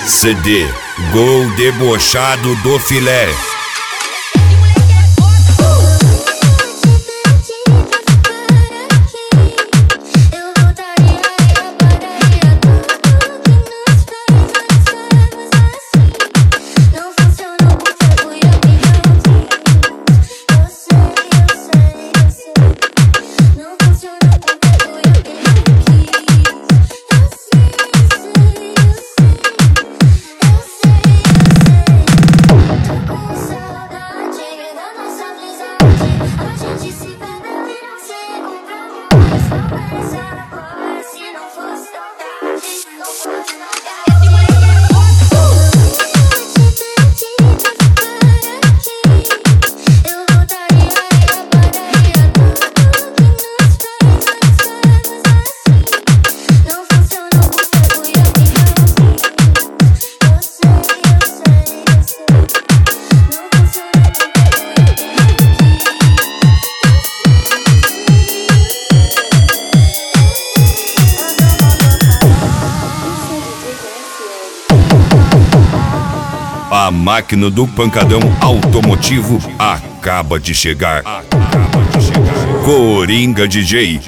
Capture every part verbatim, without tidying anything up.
C D Gol Debochado do Filé. A máquina do pancadão automotivo acaba de chegar. Acaba de chegar. Coringa D J.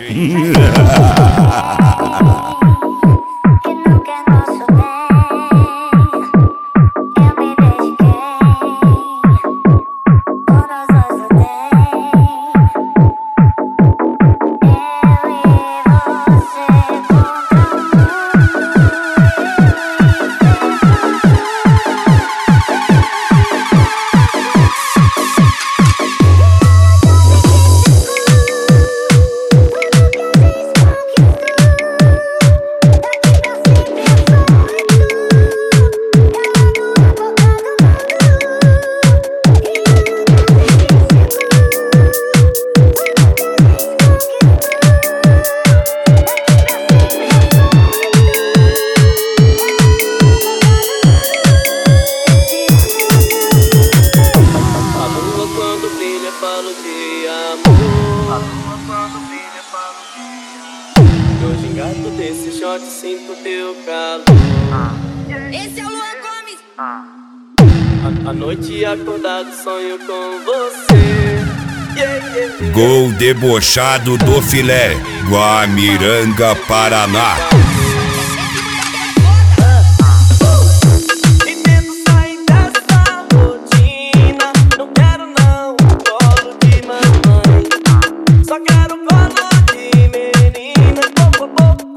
Tô gingado desse shot, sinto teu calor. Esse é o Luan Gomes. A, a noite acordado sonho com você. Yeah, yeah, yeah. Gol Debochado do Filé, Guamiranga, Paraná. Só quero colo de menina,